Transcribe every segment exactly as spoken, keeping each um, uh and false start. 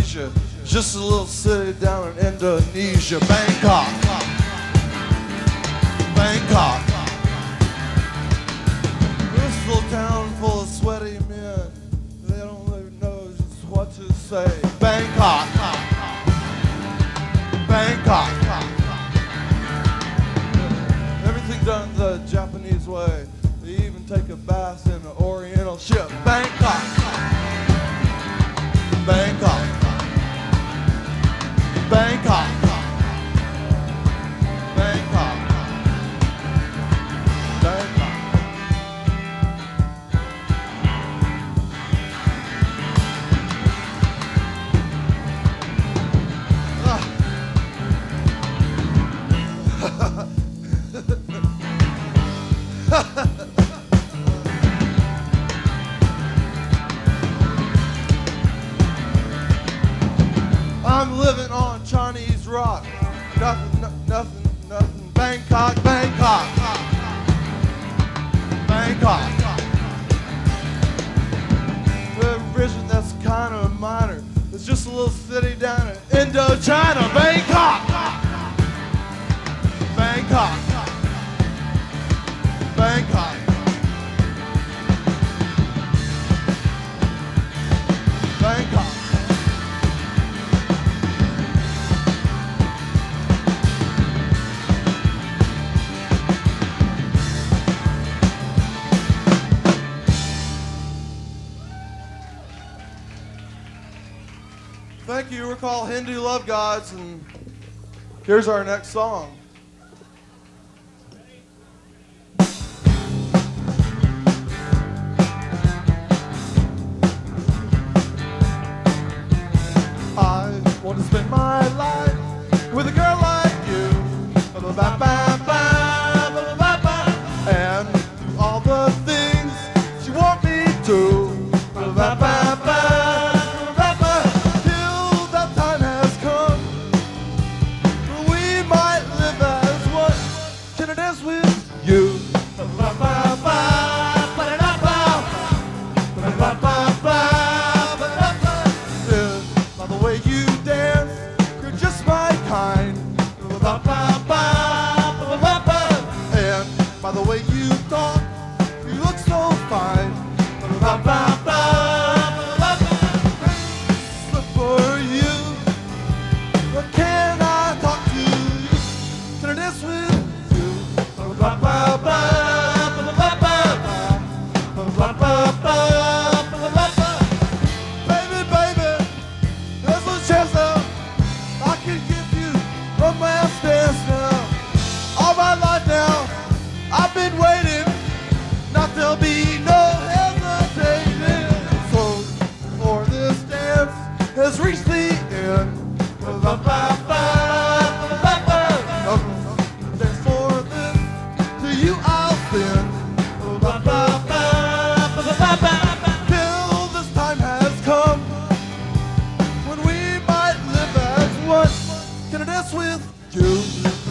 Asia. Just a little city down in Indonesia. Bangkok. Bangkok. This little town full of sweaty men. They don't even know just what to say. Bangkok. Bangkok. Everything's done the Japanese way. They even take a bath in an oriental ship. Bangkok. Bangkok. Bangkok. Bangkok. Bangkok. I'm living on Chinese rock. Nothing, no, nothing, nothing. Bangkok, Bangkok. Bangkok. We have a vision that's kind of minor. It's just a little city down in Indochina. Bangkok. Bangkok. Bangkok. Bangkok. Thank you. We're called Hindu Love Gods, and here's our next song. I want to spend my life with a girl like you. Ba-ba-ba-ba, ba-ba-ba-ba, and do all the things you want me to. Ba-ba-ba-ba. By the way you talk, you look so fine. Look for you. What can I talk to you? Can I dance with you? Baby, baby, there's a chance now. I can give you romance dance now. All my life now. I've been waiting, not there'll be no hesitating. So, for this dance has reached the end. Dance for this, to you I'll send. Till this time has come, when we might live as one. Can I dance with you?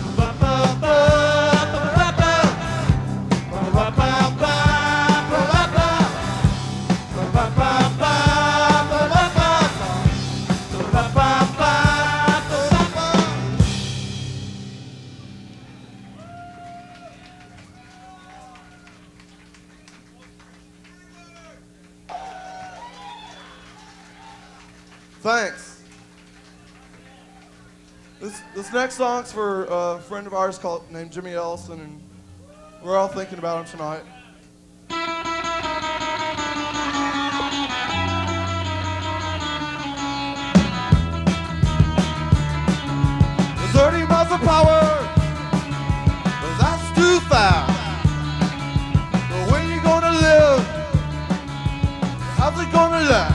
Thanks. This this next song's for a friend of ours called named Jimmy Ellison, and we're all thinking about him tonight. thirty miles of power, that's too fast. But when you gonna live? How's it gonna last?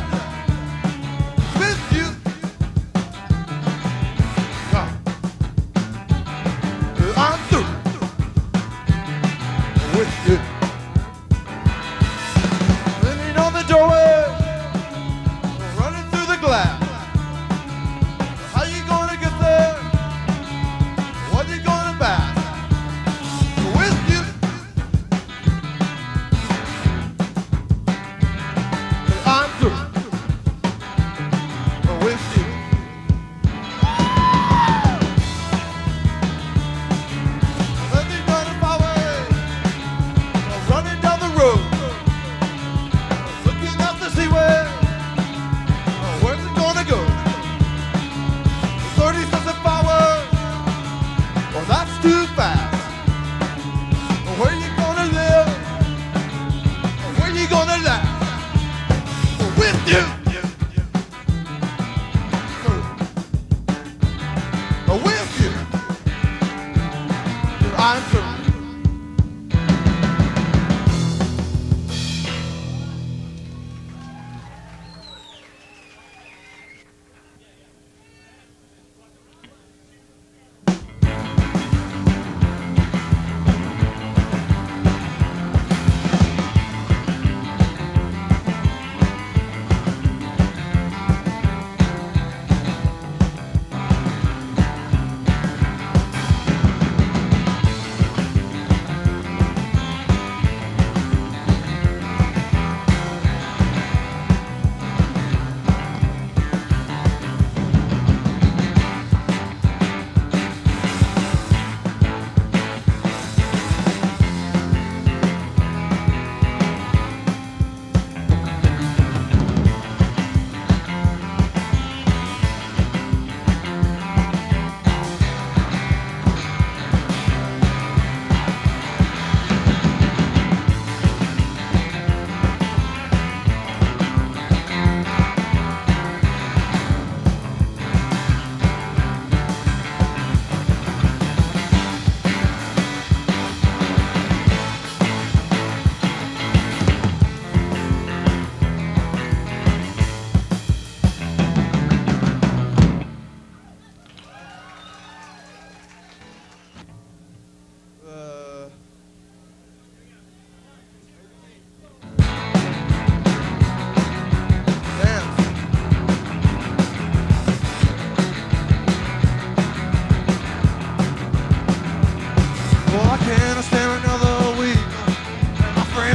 With you.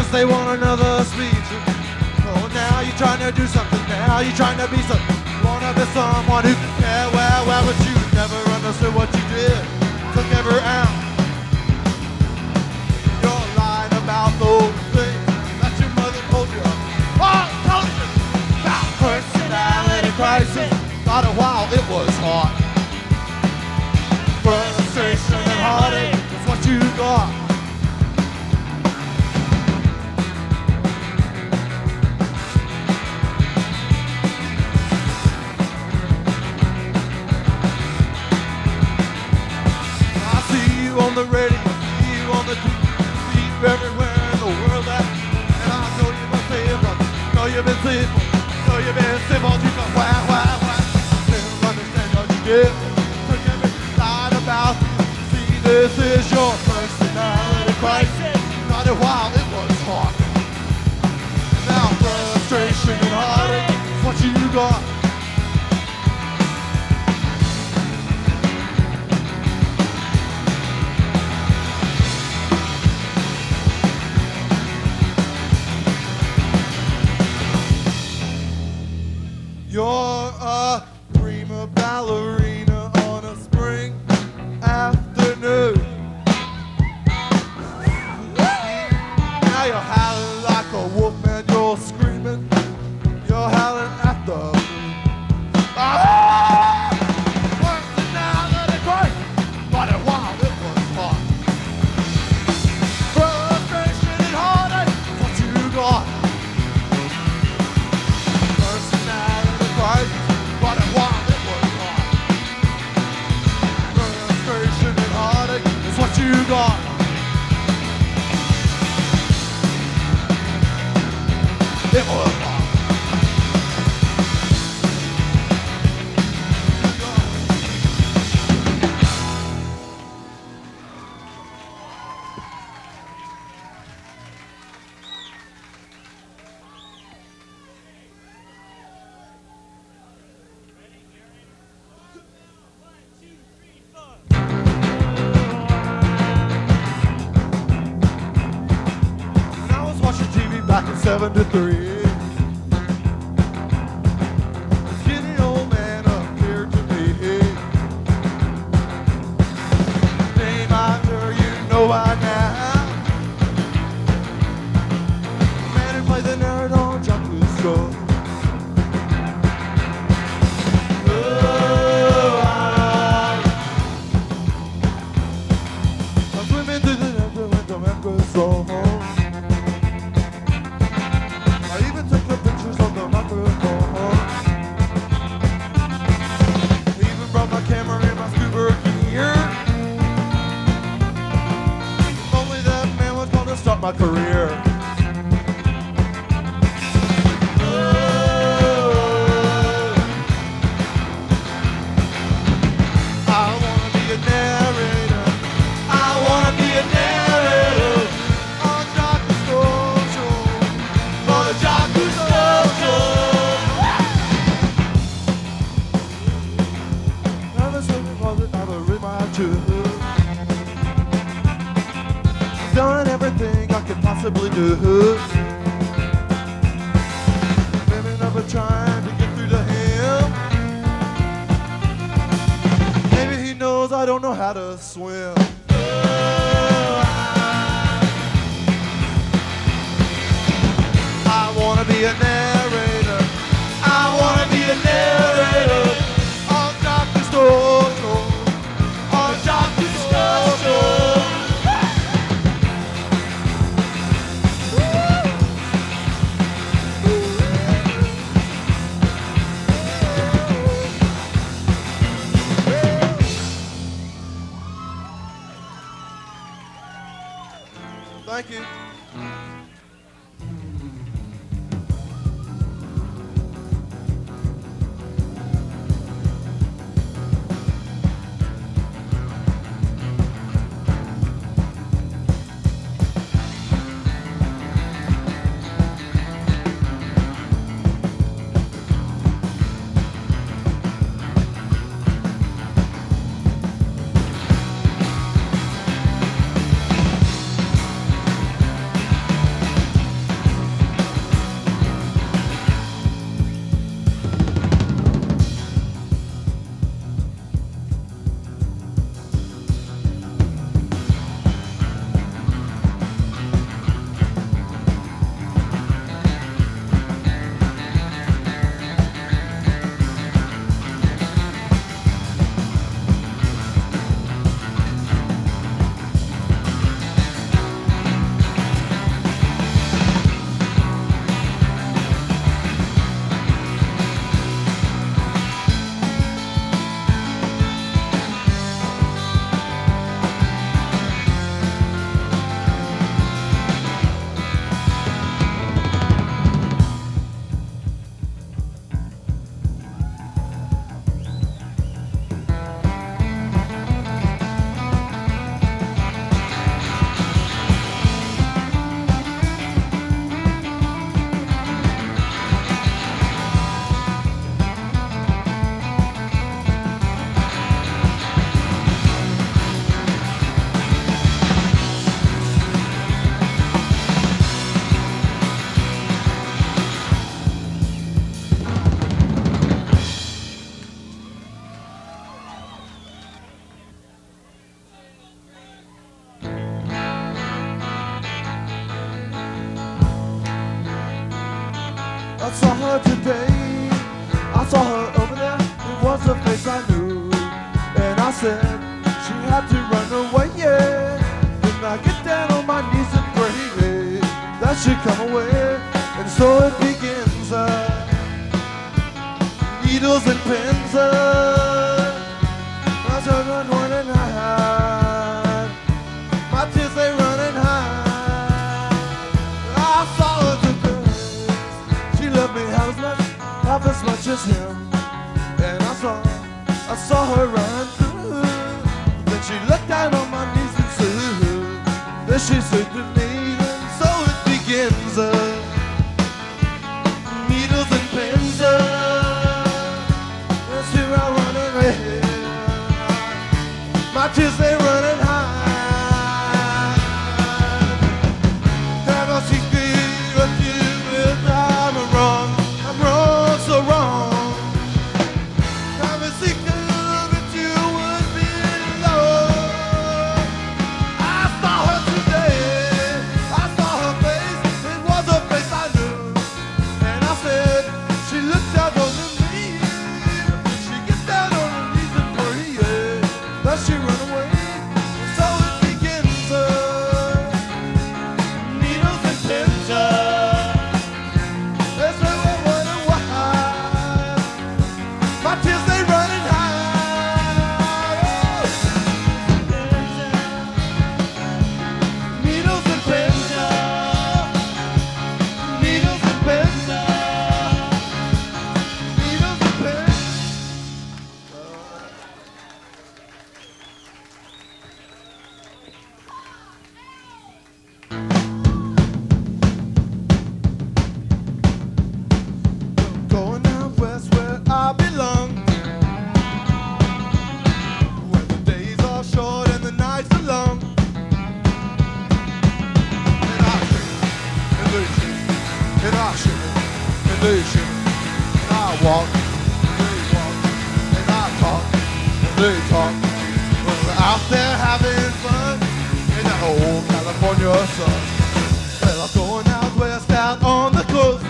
guess they want another speech. Oh, now you're trying to do something. Now you're trying to be something. Wanna be someone who can care. Well, well, but you never understood what you did. Took every ounce. You're lying about those things that your mother told you. Oh, told you about personality crisis. Got a while, it was hard. Frustration and heartache is what you got. I see you on the radio, see you on the T V, see you everywhere in the world. That, and I know you've been saying, but know you've been saying, know you've been saying, but you can whack, whack, whack. Didn't understand what you did. Took every line about you. See, this is your personality crisis. Not a while, it was hard. Now frustration and heartache is what you got. You're a prima ballerina on a spring afternoon. Now you're howling like a wolf and you're screaming. You're howling at the moon. Ah! Personality crisis. But a while it was hard. Frustration and heartache is what you got. Personality crisis. But a while it was hard. Frustration and heartache is what you got. It was hard. When I was watching T V back in seventy-three, a skinny old man appeared to me. Name I'm sure you know by now. The man who played the nerd on Junkoo Stroll. Oh, I- I'm swimming through the never went to Memphis so home. I even took the pictures on the microphone. I even brought my camera and my scuba gear. If only that man was gonna start my career. I wanna be a narrator. I wanna be a narrator on Jocko Stone Show. On the Jocko Stone Show. Never said it wasn't ever in my truth. Done everything I could possibly do. Women never trying to get through to him. Maybe he knows I don't know how to swim. I wanna be a narrator. I wanna be a narrator on Jocko Stone Show. On Jocko Stone Show. Thank you. I saw her today. I saw her over there. It was a face I knew. And I said she had to run away, yeah. Then I get down on my knees and pray, yeah, that she come away. And so it begins, uh, needles and pins, uh, I start running high. My tears, they running high. I saw her today. She loved me half as much, half as much as him. And I saw, I saw her run through. Then she looked down on my knees and said, then she said to me, and so it begins, uh, needles and pins, uh, that's here I running ahead. My tears, they running high. Have a secret with you if I'm wrong. I'm wrong, so wrong. Have a secret that you would be alone. I saw her today. I saw her face. It was a face I knew. And I said, she looked out on me. She gets down on her knees and pray, yeah, that she run away. So it begins, uh, needles and pins, uh, that's where we're running wild. My tears, they running high. Needles and pins, uh, needles and pins, uh, needles and pins. Going down west where I belong, where the days are short and the nights are long. And I shake, and they shake, and I shake, and they shake, and I walk, and they walk, and I talk, and they talk. Well, we're out there having fun in that old California sun. Well, I'm going out west, out on the coast,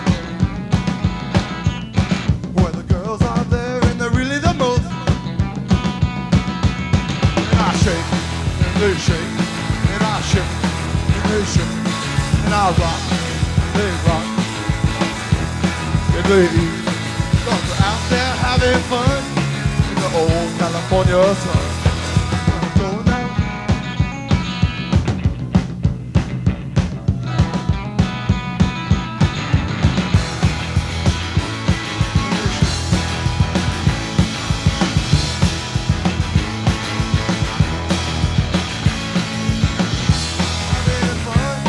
where the girls are there and they're really the most. And I shake, and they shake, and I shake, and they shake, and I rock, and they rock, and they eat. Cause we're out there having fun in the old California sun. I'm going out. Having fun.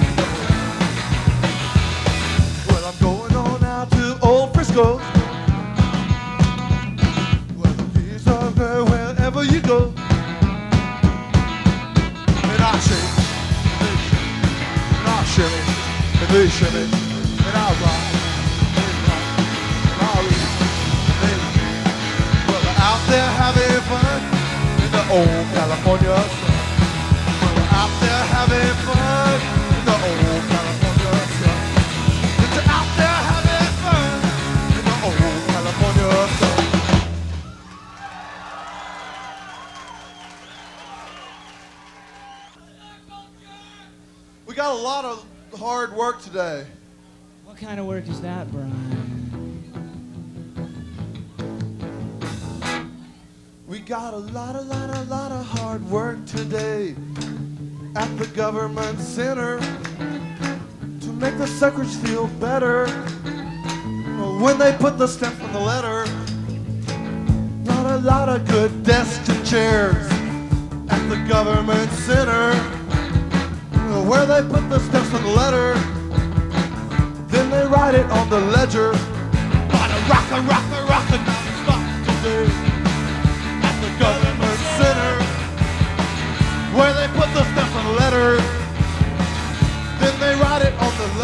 Well, I'm going on out to old Frisco, where the peace are there wherever you go. And I shake, and they shake, and I shimmy, and they shimmy, and I rock, and they rock, and I read, and they read. Well, we're out there having fun in the old California sun. Well, we're out there having fun in the old California sun. We're out there having fun in the old California sun. We got a lot of hard work today. What kind of work is that, Brian? We got a lot, a lot, a lot of hard work today at the government center to make the suckers feel better when they put the stamp on the letter. Not a lot of good desks and chairs at the government center where they put the steps on the letter, then they write it on the ledger. But a rock, a rock, a rock, a non-stop today at the government center where they put the steps on the letter, then they write it on the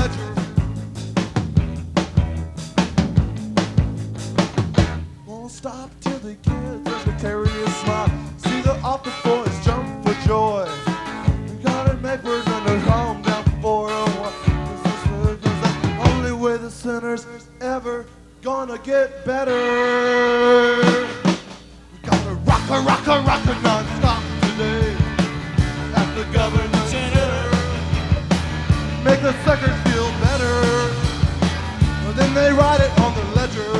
ledger. Won't stop till the kids the secretariat smile. See the office boys jump for joy. Got papers and they're home down for a while. This is the only way the sinners the suckers feel better. Then they write it on the ledger.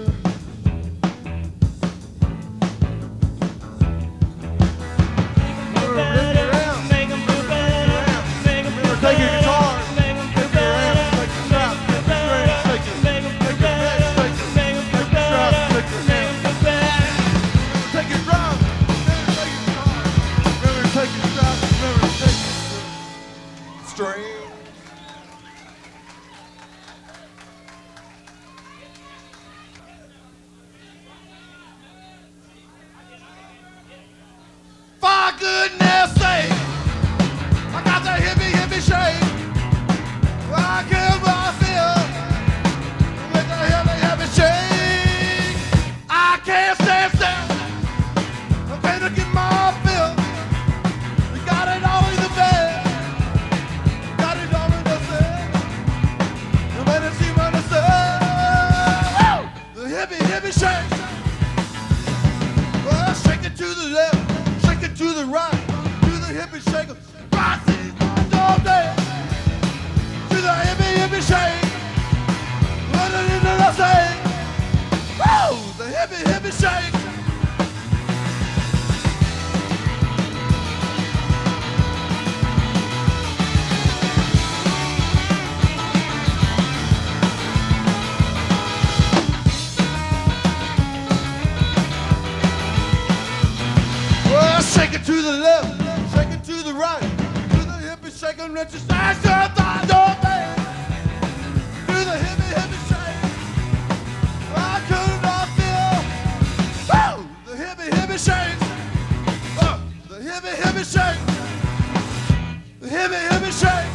Take your guitar, take your amp, take your strap, take your strings, take your, take your mix, take your, take your strap, take your amp. Take your drum, remember take your guitar, remember take your strap, remember take your string. For goodness sake, I got the hippie hippie shake. I kill what I feel with the hippie hippie shake. I can't stand still. I'm going to get my fill. You got it all in the bed. Got it all in the bed. You better see what I say. The hippie hippie shake. Well, shake it to the left. To the right, to the hippie shake, right all day. To the hippie hippie shake, run it into the thing. Woo! The hippie hippie shake. Shake it to the left, shake it to the right, to the hippie shake and let your side your thighs all day. To the hippie hippie shake, I could not feel. Woo! The hippie hippie shake, uh, the hippie hippie shake, the hippie hippie shake.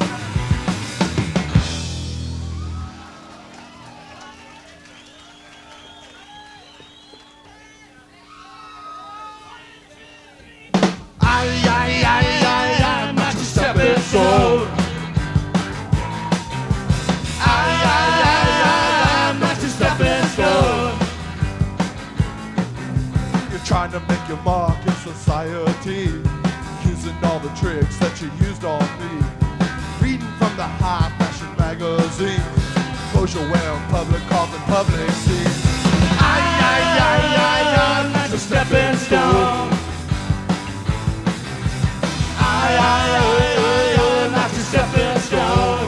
Ay, ay, ay, ay, ay, not your stepping stone. Ay, ay, ay, ay, not your stepping stone. You're trying to make your mark in society, using all the tricks that you used on me. Reading from the high fashion magazine, clothes you wear in public, causing public scenes. Ay, ay, ay, ay, ay, not your stepping stone. Ay, ay, ay, ay, ay, not your stepping stone.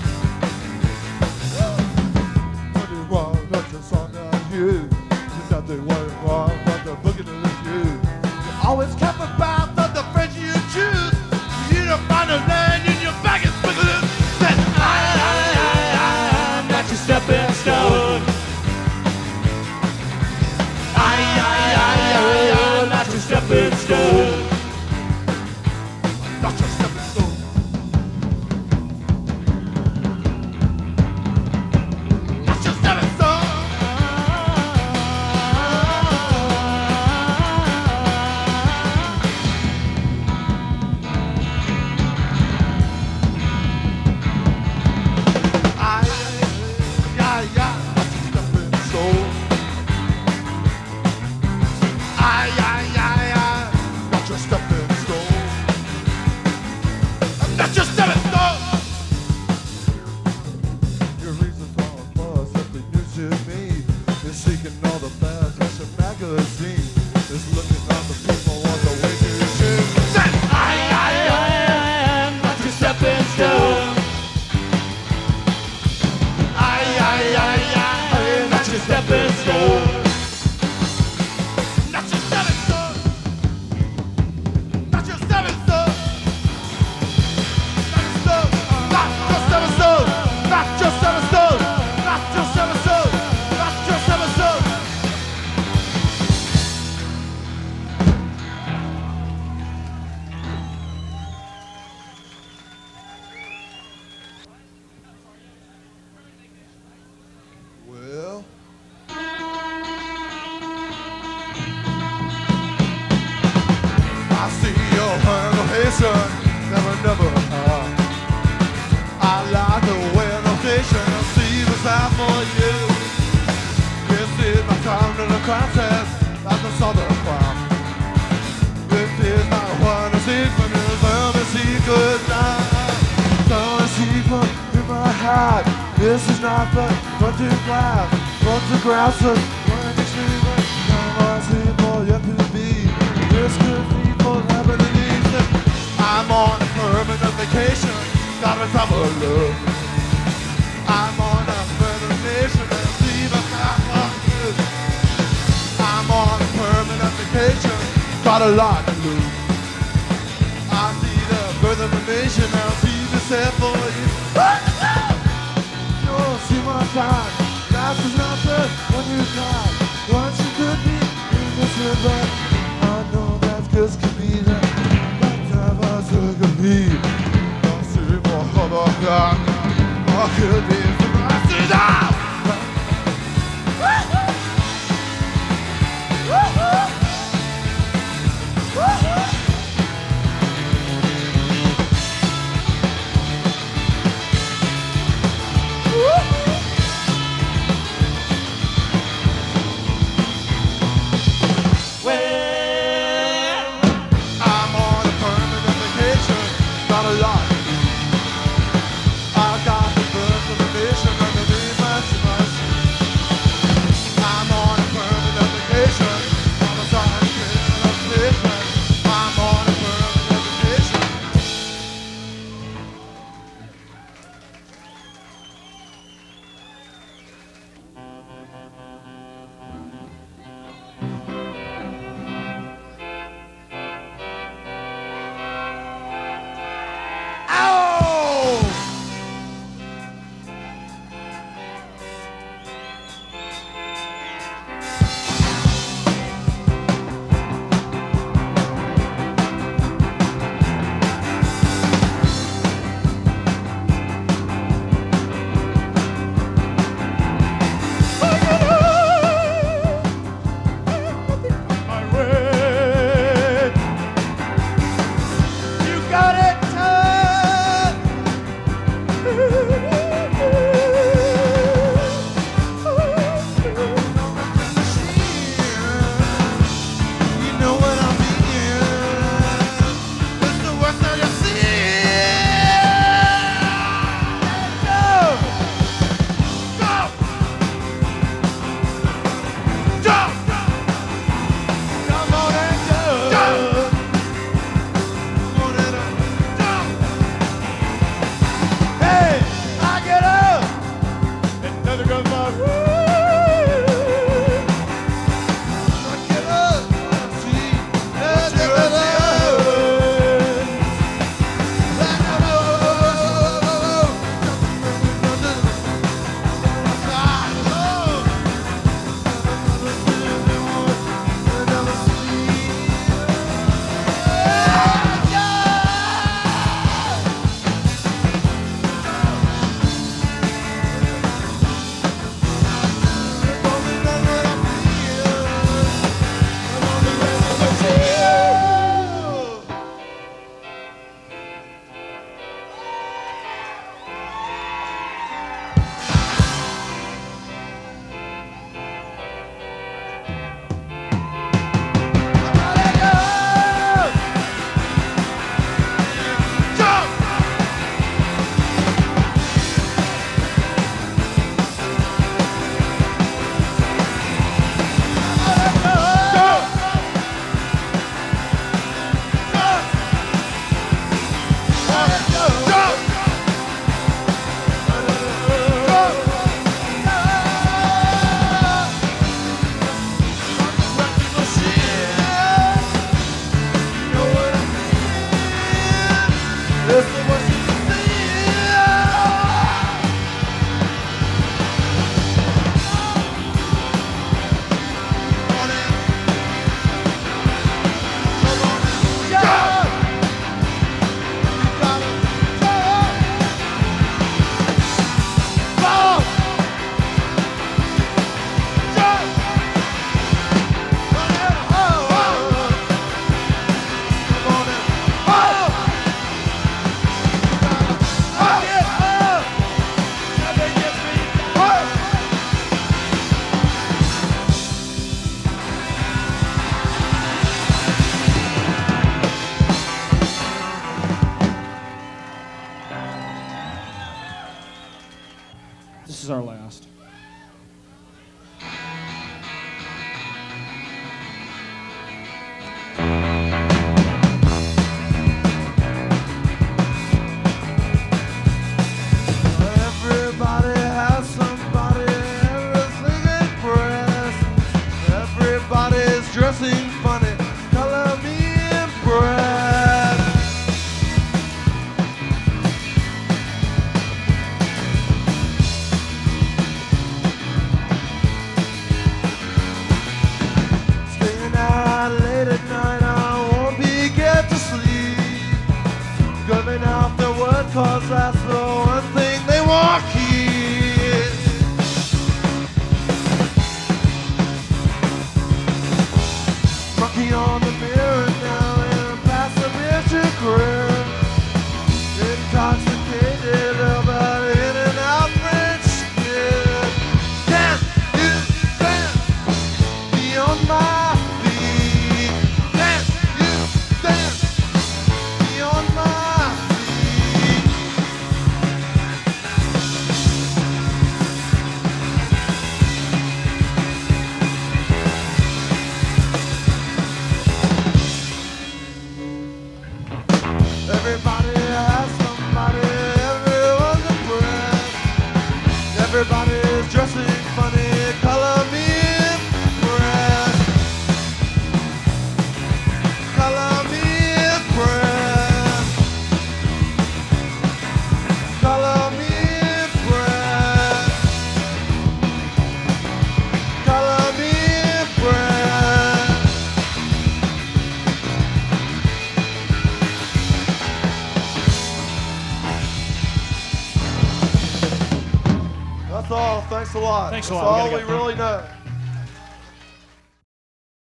Nothing wrong, nothing song on you. There's nothing wrong, but the boogie to you. You always kept about the, the friends you choose. You don't find a land in your bag is bigger than that. Ay, ay, ay, ay, not your stepping stone. Ay, ay, ay, ay, ay, not your stepping stone. Not your stepping stone. Not your stepping stone. Ay, ay, ay, not your stepping stone. Ay, ay, ay, ay, not your God, this is not the but to glass, but to grasses, when the streamer, come on, people yet to be. This could be for heaven and easy. I'm on a permanent vacation, gotta travel alone. I'm on a permanent vacation and see the good. I'm on a permanent vacation, got a lot to lose. I see the birth of a nation, I'll see the set for you. You'll see my time, life is not the when you cry. Once you could be in this river, I know that this could be the that was a me. I'll see more of a God. I could be the master now. This is our last. Everybody has somebody, everything impressed. Everybody's dressing funny, color me impressed. Staying out late at night, I won't be get to sleep. Going out the work, cause that's the one thing they won't keep. Monkey on the mirror now in a passive grin. Intoxicated about in and out French skin. Can you stand me on my feet? Can you stand me on my feet? Everybody has somebody, everyone's impressed. Everybody's dressing funny, color me impressed. Color me impressed. Color me impressed. Color me impressed. That's all. Thanks a lot. Thanks a That's lot. We all gotta we go. really know.